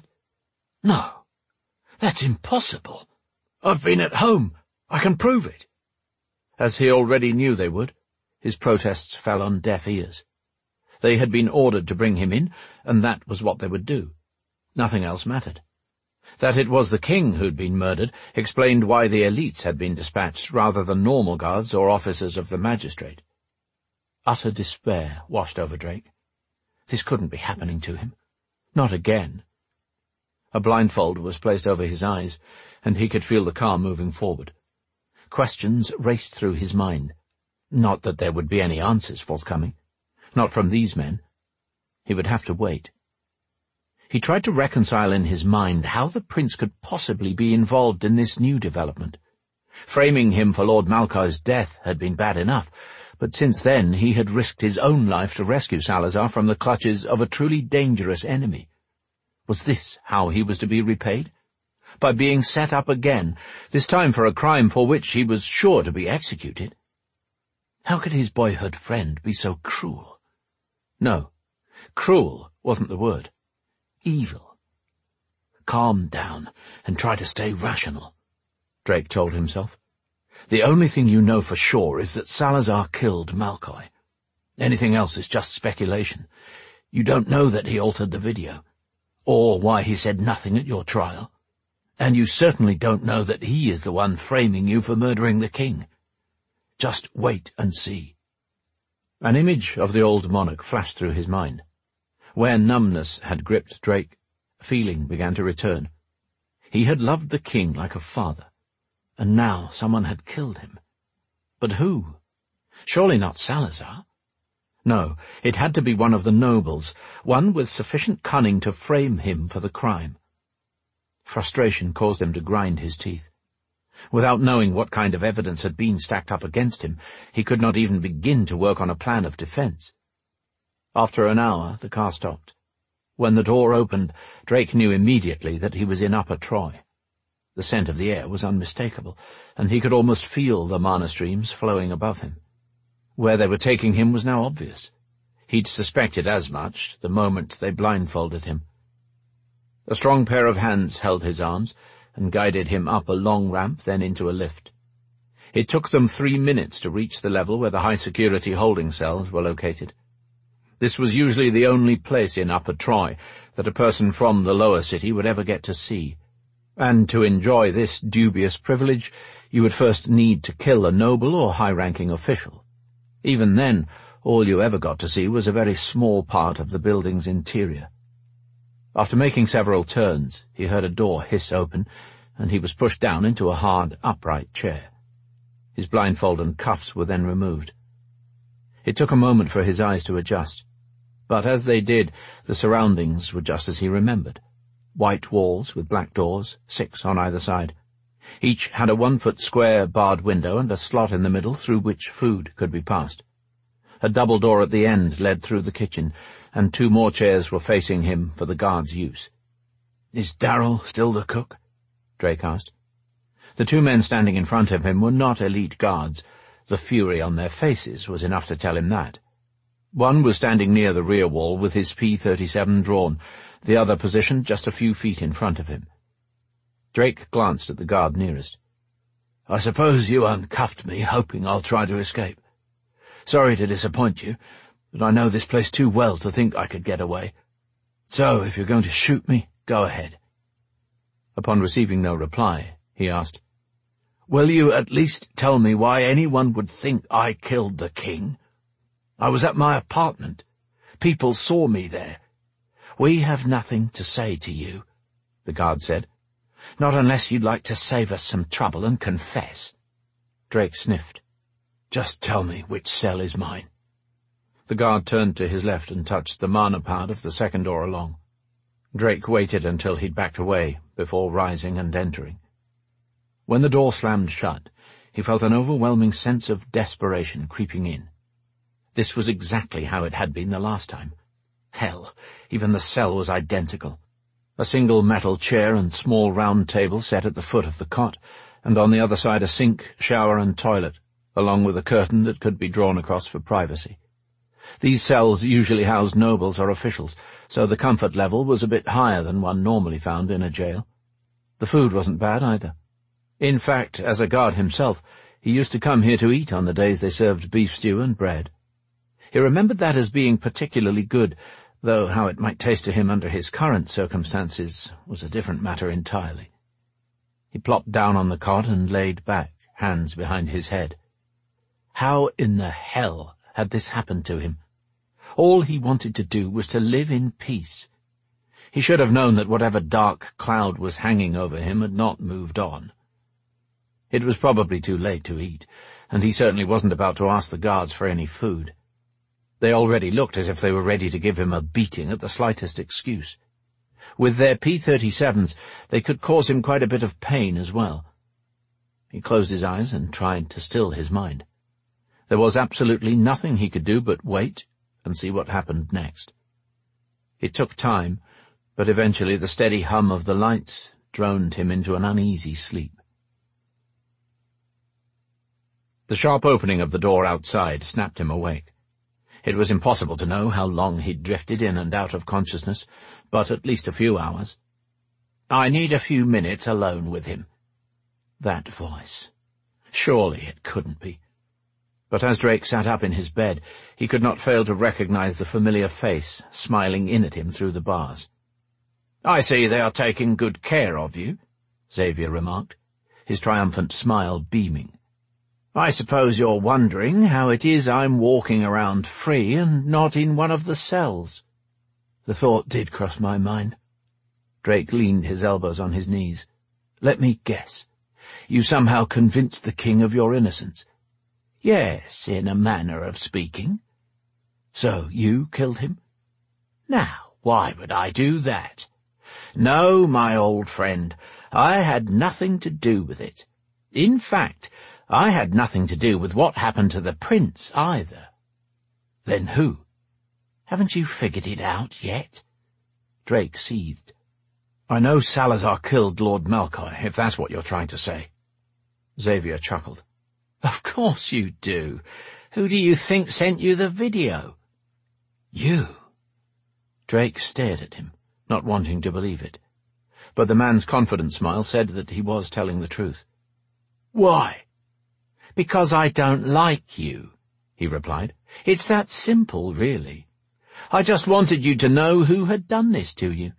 No, that's impossible. I've been at home. I can prove it." As he already knew they would, his protests fell on deaf ears. They had been ordered to bring him in, and that was what they would do. Nothing else mattered. That it was the king who'd been murdered explained why the elites had been dispatched rather than normal guards or officers of the magistrate. Utter despair washed over Drake. This couldn't be happening to him. Not again. A blindfold was placed over his eyes, and he could feel the car moving forward. Questions raced through his mind. Not that there would be any answers forthcoming. Not from these men. He would have to wait. He tried to reconcile in his mind how the prince could possibly be involved in this new development. Framing him for Lord Malchoi's death had been bad enough, but since then he had risked his own life to rescue Salazar from the clutches of a truly dangerous enemy. Was this how he was to be repaid? By being set up again, this time for a crime for which he was sure to be executed? How could his boyhood friend be so cruel? No, cruel wasn't the word. Evil. Calm down and try to stay rational, Drake told himself. The only thing you know for sure is that Salazar killed Malchoi. Anything else is just speculation. You don't know that he altered the video, or why he said nothing at your trial. And you certainly don't know that he is the one framing you for murdering the king. Just wait and see. An image of the old monarch flashed through his mind. Where numbness had gripped Drake, feeling began to return. He had loved the king like a father, and now someone had killed him. But who? Surely not Salazar. No, it had to be one of the nobles, one with sufficient cunning to frame him for the crime. Frustration caused him to grind his teeth. Without knowing what kind of evidence had been stacked up against him, he could not even begin to work on a plan of defense. After an hour, the car stopped. When the door opened, Drake knew immediately that he was in Upper Troy. The scent of the air was unmistakable, and he could almost feel the mana streams flowing above him. Where they were taking him was now obvious. He'd suspected as much the moment they blindfolded him. A strong pair of hands held his arms and guided him up a long ramp, then into a lift. It took them three minutes to reach the level where the high-security holding cells were located. This was usually the only place in Upper Troy that a person from the lower city would ever get to see. And to enjoy this dubious privilege, you would first need to kill a noble or high-ranking official. Even then, all you ever got to see was a very small part of the building's interior. After making several turns, he heard a door hiss open, and he was pushed down into a hard, upright chair. His blindfold and cuffs were then removed. It took a moment for his eyes to adjust, but as they did, the surroundings were just as he remembered. White walls with black doors, six on either side. Each had a one-foot square barred window and a slot in the middle through which food could be passed. A double door at the end led through the kitchen, and two more chairs were facing him for the guards' use. "Is Darrell still the cook?" Drake asked. The two men standing in front of him were not elite guards. The fury on their faces was enough to tell him that. One was standing near the rear wall with his P thirty-seven drawn, the other positioned just a few feet in front of him. Drake glanced at the guard nearest. "I suppose you uncuffed me, hoping I'll try to escape. Sorry to disappoint you, but I know this place too well to think I could get away. So, if you're going to shoot me, go ahead." Upon receiving no reply, he asked, "Will you at least tell me why anyone would think I killed the king? I was at my apartment. People saw me there." "We have nothing to say to you," the guard said. "Not unless you'd like to save us some trouble and confess." Drake sniffed. "Just tell me which cell is mine." The guard turned to his left and touched the mana pad of the second door along. Drake waited until he'd backed away before rising and entering. When the door slammed shut, he felt an overwhelming sense of desperation creeping in. This was exactly how it had been the last time. Hell, even the cell was identical. A single metal chair and small round table set at the foot of the cot, and on the other side a sink, shower and toilet, along with a curtain that could be drawn across for privacy. These cells usually housed nobles or officials, so the comfort level was a bit higher than one normally found in a jail. The food wasn't bad either. In fact, as a guard himself, he used to come here to eat on the days they served beef stew and bread. He remembered that as being particularly good, though how it might taste to him under his current circumstances was a different matter entirely. He plopped down on the cot and laid back, hands behind his head. How in the hell had this happened to him? All he wanted to do was to live in peace. He should have known that whatever dark cloud was hanging over him had not moved on. It was probably too late to eat, and he certainly wasn't about to ask the guards for any food. They already looked as if they were ready to give him a beating at the slightest excuse. With their P thirty-sevens, they could cause him quite a bit of pain as well. He closed his eyes and tried to still his mind. There was absolutely nothing he could do but wait and see what happened next. It took time, but eventually the steady hum of the lights droned him into an uneasy sleep. The sharp opening of the door outside snapped him awake. It was impossible to know how long he'd drifted in and out of consciousness, but at least a few hours. "I need a few minutes alone with him." That voice. Surely it couldn't be. But as Drake sat up in his bed, he could not fail to recognize the familiar face smiling in at him through the bars. "I see they are taking good care of you," Xavier remarked, his triumphant smile beaming. "I suppose you're wondering how it is I'm walking around free and not in one of the cells." The thought did cross my mind. Drake leaned his elbows on his knees. "Let me guess. You somehow convinced the king of your innocence." "Yes, in a manner of speaking." "So you killed him?" "Now, why would I do that?" "No, my old friend, I had nothing to do with it. In fact, I had nothing to do with what happened to the prince either." "Then who?" "Haven't you figured it out yet?" Drake seethed. "I know Salazar killed Lord Malkoy, if that's what you're trying to say." Xavier chuckled. "Of course you do. Who do you think sent you the video?" "You." Drake stared at him, not wanting to believe it. But the man's confident smile said that he was telling the truth. "Why?" "Because I don't like you," he replied. "It's that simple, really. I just wanted you to know who had done this to you."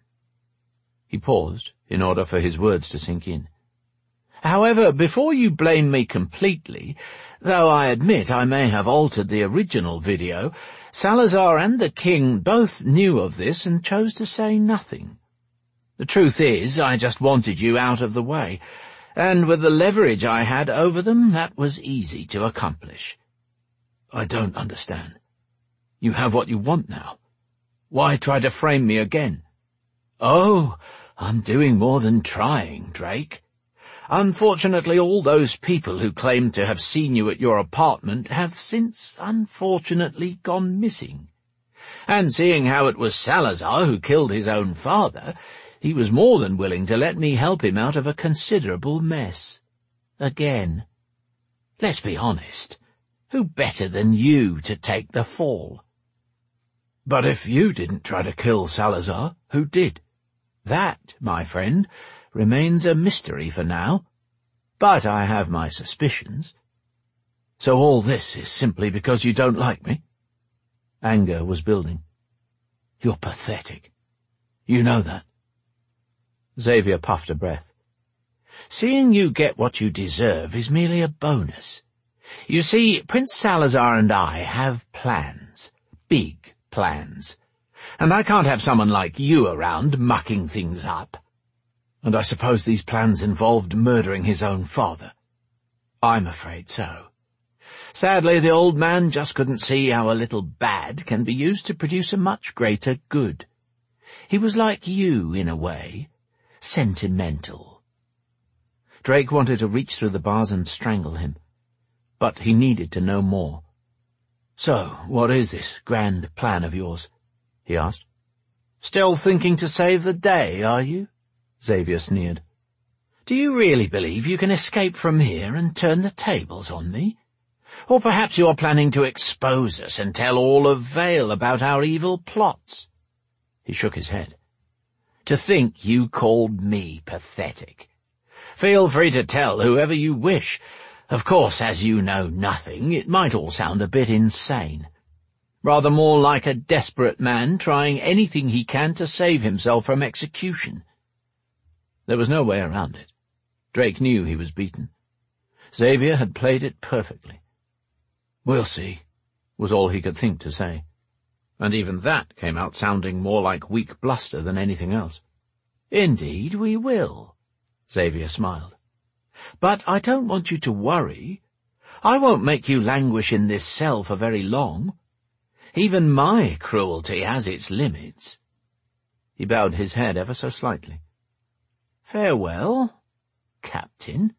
He paused in order for his words to sink in. "However, before you blame me completely, though I admit I may have altered the original video, Salazar and the king both knew of this and chose to say nothing. The truth is, I just wanted you out of the way, and with the leverage I had over them, that was easy to accomplish." "I don't understand. You have what you want now. Why try to frame me again?" "Oh, I'm doing more than trying, Drake. Unfortunately, all those people who claimed to have seen you at your apartment have since, unfortunately, gone missing. And seeing how it was Salazar who killed his own father, he was more than willing to let me help him out of a considerable mess. Again. Let's be honest. Who better than you to take the fall? But if you didn't try to kill Salazar, who did? That, my friend, remains a mystery for now. But I have my suspicions. So all this is simply because you don't like me? Anger was building. You're pathetic. You know that. Xavier puffed a breath. Seeing you get what you deserve is merely a bonus. You see, Prince Salazar and I have plans. Big plans. And I can't have someone like you around mucking things up. And I suppose these plans involved murdering his own father. I'm afraid so. Sadly, the old man just couldn't see how a little bad can be used to produce a much greater good. He was like you, in a way. Sentimental. Drake wanted to reach through the bars and strangle him. But he needed to know more. So, what is this grand plan of yours? He asked. Still thinking to save the day, are you? Xavier sneered. Do you really believe you can escape from here and turn the tables on me? Or perhaps you're planning to expose us and tell all of Vale about our evil plots? He shook his head. To think you called me pathetic. Feel free to tell whoever you wish. Of course, as you know nothing, it might all sound a bit insane. Rather more like a desperate man trying anything he can to save himself from execution. There was no way around it. Drake knew he was beaten. Xavier had played it perfectly. We'll see, was all he could think to say. And even that came out sounding more like weak bluster than anything else. Indeed we will, Xavier smiled. But I don't want you to worry. I won't make you languish in this cell for very long. Even my cruelty has its limits. He bowed his head ever so slightly. Farewell, Captain.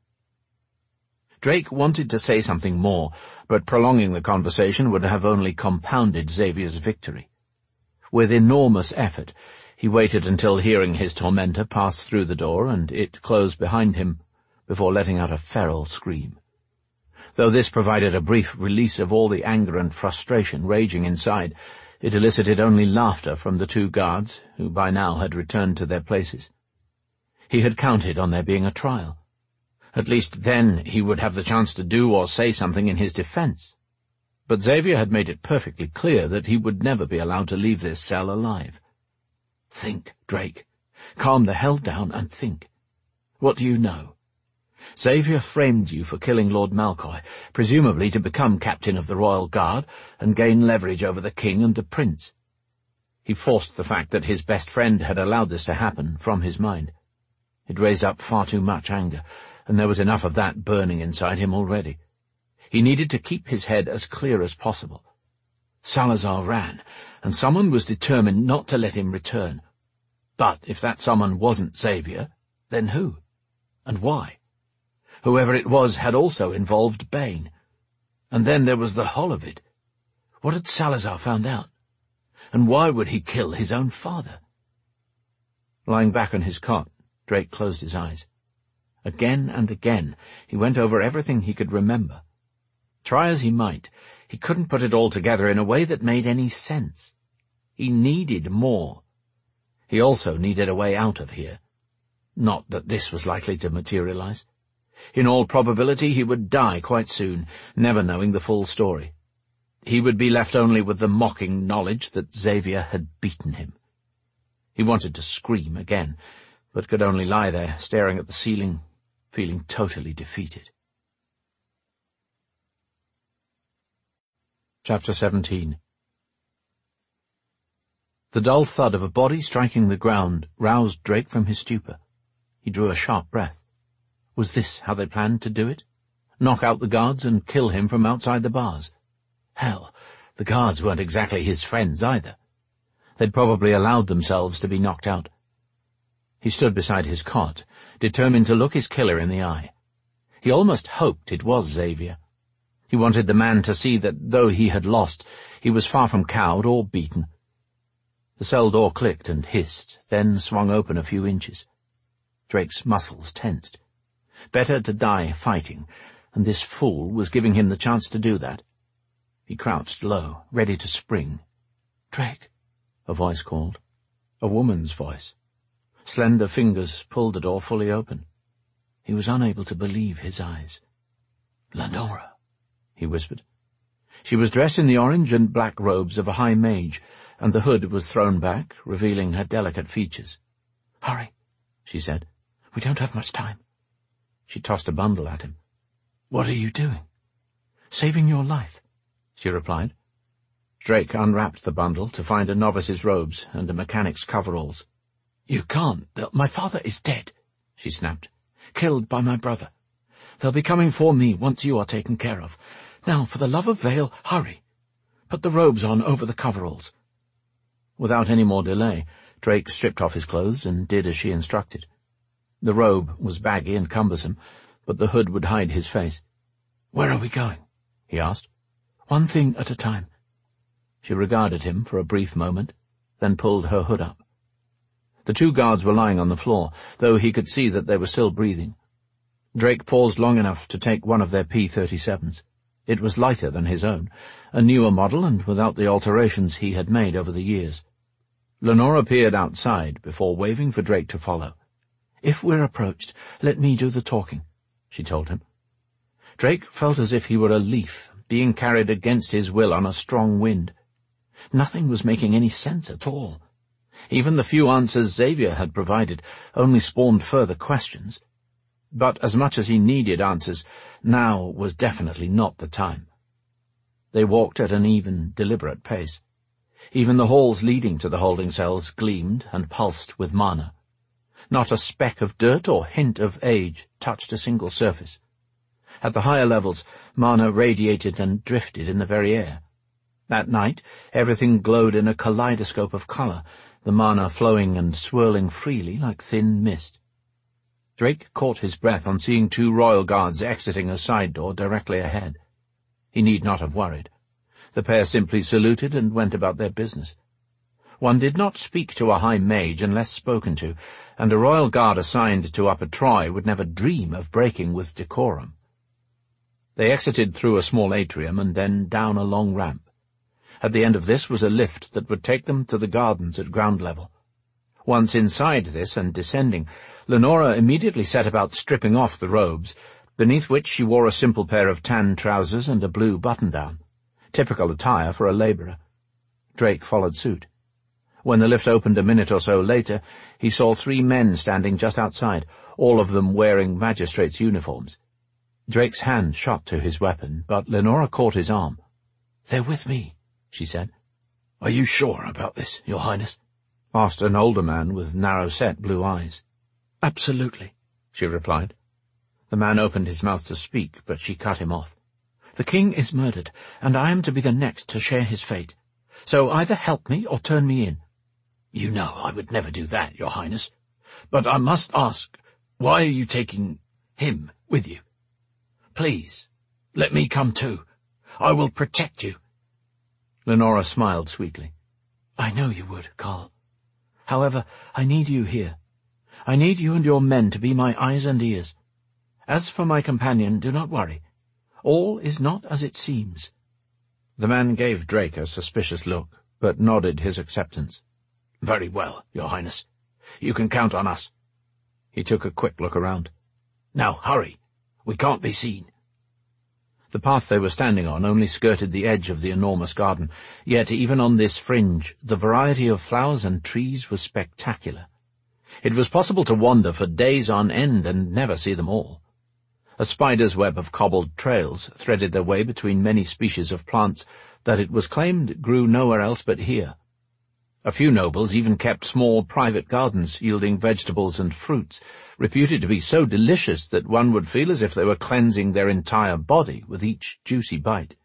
Drake wanted to say something more, but prolonging the conversation would have only compounded Xavier's victory. With enormous effort, he waited until hearing his tormentor pass through the door and it close behind him, before letting out a feral scream. Though this provided a brief release of all the anger and frustration raging inside, it elicited only laughter from the two guards, who by now had returned to their places. He had counted on there being a trial. At least then he would have the chance to do or say something in his defense. But Xavier had made it perfectly clear that he would never be allowed to leave this cell alive. Think, Drake. Calm the hell down and think. What do you know? Xavier framed you for killing Lord Malcoy, presumably to become captain of the Royal Guard and gain leverage over the king and the prince. He forced the fact that his best friend had allowed this to happen from his mind. It raised up far too much anger, and there was enough of that burning inside him already. He needed to keep his head as clear as possible. Salazar ran, and someone was determined not to let him return. But if that someone wasn't Xavier, then who? And why? Whoever it was had also involved Bane. And then there was the whole of it. What had Salazar found out? And why would he kill his own father? Lying back on his cot, Drake closed his eyes. Again and again he went over everything he could remember. Try as he might, he couldn't put it all together in a way that made any sense. He needed more. He also needed a way out of here. Not that this was likely to materialize. In all probability he would die quite soon, never knowing the full story. He would be left only with the mocking knowledge that Xavier had beaten him. He wanted to scream again, but could only lie there, staring at the ceiling, feeling totally defeated. Chapter seventeen. The dull thud of a body striking the ground roused Drake from his stupor. He drew a sharp breath. Was this how they planned to do it? Knock out the guards and kill him from outside the bars? Hell, the guards weren't exactly his friends either. They'd probably allowed themselves to be knocked out. He stood beside his cot, determined to look his killer in the eye. He almost hoped it was Xavier. He wanted the man to see that, though he had lost, he was far from cowed or beaten. The cell door clicked and hissed, then swung open a few inches. Drake's muscles tensed. Better to die fighting, and this fool was giving him the chance to do that. He crouched low, ready to spring. "Drake," a voice called. A woman's voice. Slender fingers pulled the door fully open. He was unable to believe his eyes. "Lenora," he whispered. She was dressed in the orange and black robes of a high mage, and the hood was thrown back, revealing her delicate features. "Hurry," she said. "We don't have much time." She tossed a bundle at him. "What are you doing?" "Saving your life," she replied. Drake unwrapped the bundle to find a novice's robes and a mechanic's coveralls. "You can't. My father is dead," she snapped. "Killed by my brother. They'll be coming for me once you are taken care of. Now, for the love of Vale, hurry. Put the robes on over the coveralls." Without any more delay, Drake stripped off his clothes and did as she instructed. The robe was baggy and cumbersome, but the hood would hide his face. "Where are we going?" he asked. "One thing at a time." She regarded him for a brief moment, then pulled her hood up. The two guards were lying on the floor, though he could see that they were still breathing. Drake paused long enough to take one of their P thirty-sevens. It was lighter than his own, a newer model and without the alterations he had made over the years. Lenora peered outside before waving for Drake to follow. "If we're approached, let me do the talking," she told him. Drake felt as if he were a leaf being carried against his will on a strong wind. Nothing was making any sense at all. Even the few answers Xavier had provided only spawned further questions. But as much as he needed answers, now was definitely not the time. They walked at an even, deliberate pace. Even the halls leading to the holding cells gleamed and pulsed with mana. Not a speck of dirt or hint of age touched a single surface. At the higher levels, mana radiated and drifted in the very air. At night, everything glowed in a kaleidoscope of color, the mana flowing and swirling freely like thin mist. Drake caught his breath on seeing two royal guards exiting a side door directly ahead. He need not have worried. The pair simply saluted and went about their business. One did not speak to a high mage unless spoken to, and a royal guard assigned to Upper Troy would never dream of breaking with decorum. They exited through a small atrium and then down a long ramp. At the end of this was a lift that would take them to the gardens at ground level. Once inside this and descending, Lenora immediately set about stripping off the robes, beneath which she wore a simple pair of tan trousers and a blue button-down, typical attire for a labourer. Drake followed suit. When the lift opened a minute or so later, he saw three men standing just outside, all of them wearing magistrates' uniforms. Drake's hand shot to his weapon, but Lenora caught his arm. "They're with me," she said. "Are you sure about this, Your Highness?" asked an older man with narrow-set blue eyes. "Absolutely," she replied. The man opened his mouth to speak, but she cut him off. "The king is murdered, and I am to be the next to share his fate. So either help me or turn me in." "You know I would never do that, Your Highness. But I must ask, why are you taking him with you? Please, let me come too. I will protect you." Lenora smiled sweetly. "I know you would, Carl. However, I need you here. I need you and your men to be my eyes and ears. As for my companion, do not worry. All is not as it seems." The man gave Drake a suspicious look, but nodded his acceptance. "Very well, Your Highness. You can count on us." He took a quick look around. "Now hurry. We can't be seen." The path they were standing on only skirted the edge of the enormous garden, yet even on this fringe the variety of flowers and trees was spectacular. It was possible to wander for days on end and never see them all. A spider's web of cobbled trails threaded their way between many species of plants that it was claimed grew nowhere else but here. A few nobles even kept small private gardens yielding vegetables and fruits, reputed to be so delicious that one would feel as if they were cleansing their entire body with each juicy bite.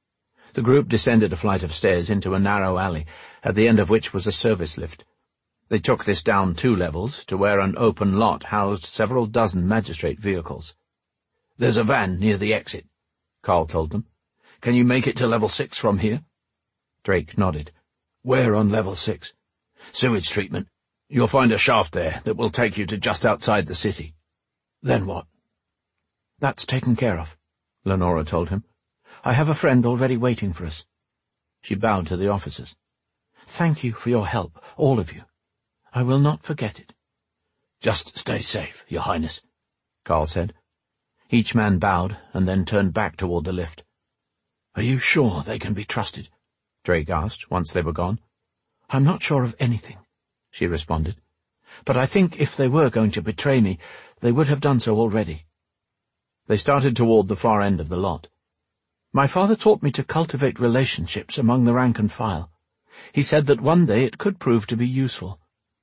The group descended a flight of stairs into a narrow alley, at the end of which was a service lift. They took this down two levels to where an open lot housed several dozen magistrate vehicles. "There's a van near the exit," Carl told them. "Can you make it to level six from here?" Drake nodded. "Where on level six?" "Sewage treatment. You'll find a shaft there that will take you to just outside the city." "Then what?" "That's taken care of," Lenora told him. "I have a friend already waiting for us." She bowed to the officers. "Thank you for your help, all of you. I will not forget it." "Just stay safe, Your Highness," Carl said. Each man bowed and then turned back toward the lift. "Are you sure they can be trusted?" Drake asked once they were gone. "I'm not sure of anything," she responded. "But I think if they were going to betray me, they would have done so already." They started toward the far end of the lot. "My father taught me to cultivate relationships among the rank and file. He said that one day it could prove to be useful."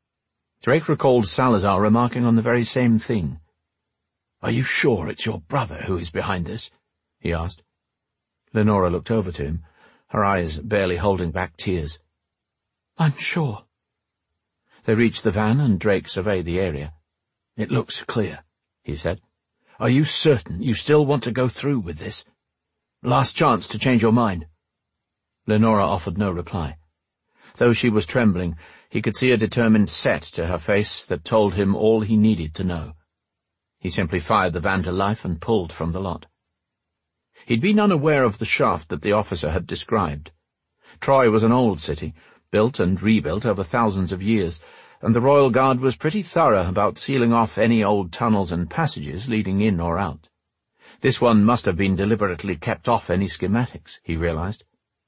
Drake recalled Salazar remarking on the very same thing. "Are you sure it's your brother who is behind this?" he asked. Lenora looked over to him, her eyes barely holding back tears. "I'm sure." They reached the van and Drake surveyed the area. "It looks clear," he said. "Are you certain you still want to go through with this? Last chance to change your mind." Lenora offered no reply. Though she was trembling, he could see a determined set to her face that told him all he needed to know. He simply fired the van to life and pulled from the lot. He'd been unaware of the shaft that the officer had described. Troy was an old city, built and rebuilt over thousands of years, and the Royal Guard was pretty thorough about sealing off any old tunnels and passages leading in or out. This one must have been deliberately kept off any schematics, he realized.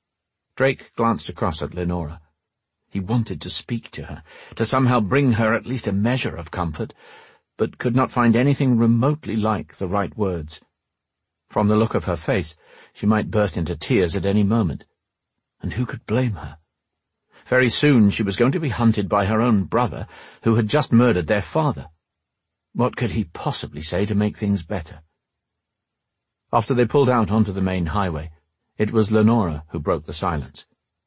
Drake glanced across at Lenora. He wanted to speak to her, to somehow bring her at least a measure of comfort, but could not find anything remotely like the right words. From the look of her face, she might burst into tears at any moment. And who could blame her? Very soon she was going to be hunted by her own brother, who had just murdered their father. What could he possibly say to make things better? After they pulled out onto the main highway, it was Lenora who broke the silence.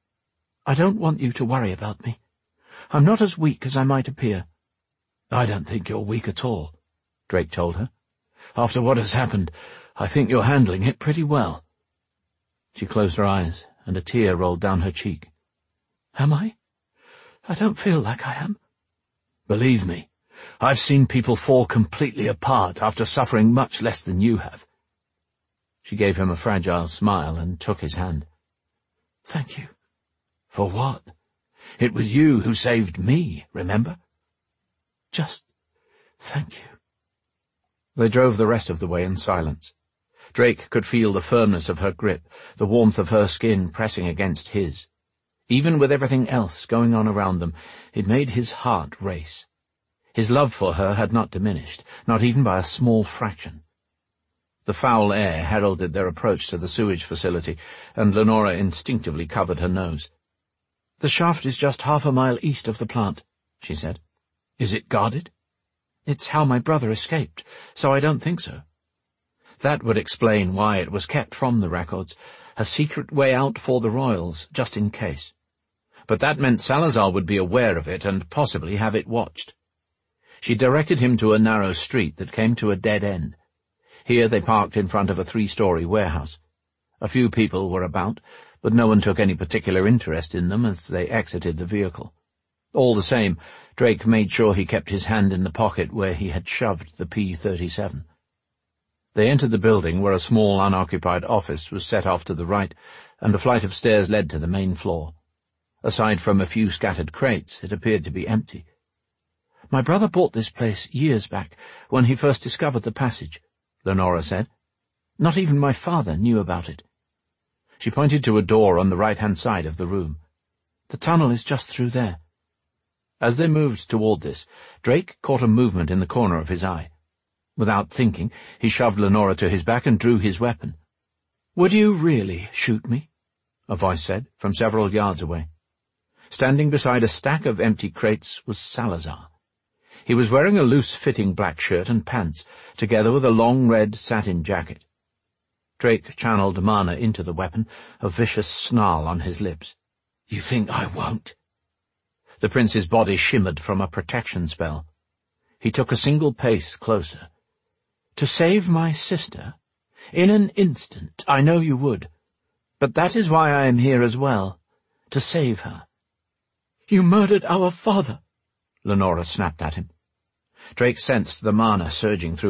"I don't want you to worry about me. I'm not as weak as I might appear." "I don't think you're weak at all," Drake told her. "After what has happened, I think you're handling it pretty well." She closed her eyes, and a tear rolled down her cheek. "Am I? I don't feel like I am." "Believe me, I've seen people fall completely apart after suffering much less than you have." She gave him a fragile smile and took his hand. "Thank you." "For what? It was you who saved me, remember?" "Just thank you." They drove the rest of the way in silence. Drake could feel the firmness of her grip, the warmth of her skin pressing against his. Even with everything else going on around them, it made his heart race. His love for her had not diminished, not even by a small fraction. The foul air heralded their approach to the sewage facility, and Lenora instinctively covered her nose. "The shaft is just half a mile east of the plant," she said. "Is it guarded?" "It's how my brother escaped, so I don't think so." That would explain why it was kept from the records, a secret way out for the royals, just in case. But that meant Salazar would be aware of it and possibly have it watched. She directed him to a narrow street that came to a dead end. Here they parked in front of a three-story warehouse. A few people were about, but no one took any particular interest in them as they exited the vehicle. All the same, Drake made sure he kept his hand in the pocket where he had shoved the P thirty-seven. They entered the building where a small unoccupied office was set off to the right, and a flight of stairs led to the main floor. Aside from a few scattered crates, it appeared to be empty. "My brother bought this place years back, when he first discovered the passage," Lenora said. "Not even my father knew about it." She pointed to a door on the right-hand side of the room. "The tunnel is just through there." As they moved toward this, Drake caught a movement in the corner of his eye. Without thinking, he shoved Lenora to his back and drew his weapon. "Would you really shoot me?" a voice said, from several yards away. Standing beside a stack of empty crates was Salazar. He was wearing a loose-fitting black shirt and pants, together with a long red satin jacket. Drake channeled mana into the weapon, a vicious snarl on his lips. "You think I won't?" The prince's body shimmered from a protection spell. He took a single pace closer. "To save my sister? In an instant, I know you would. But that is why I am here as well, to save her." "You murdered our father," Lenora snapped at him. Drake sensed the mana surging through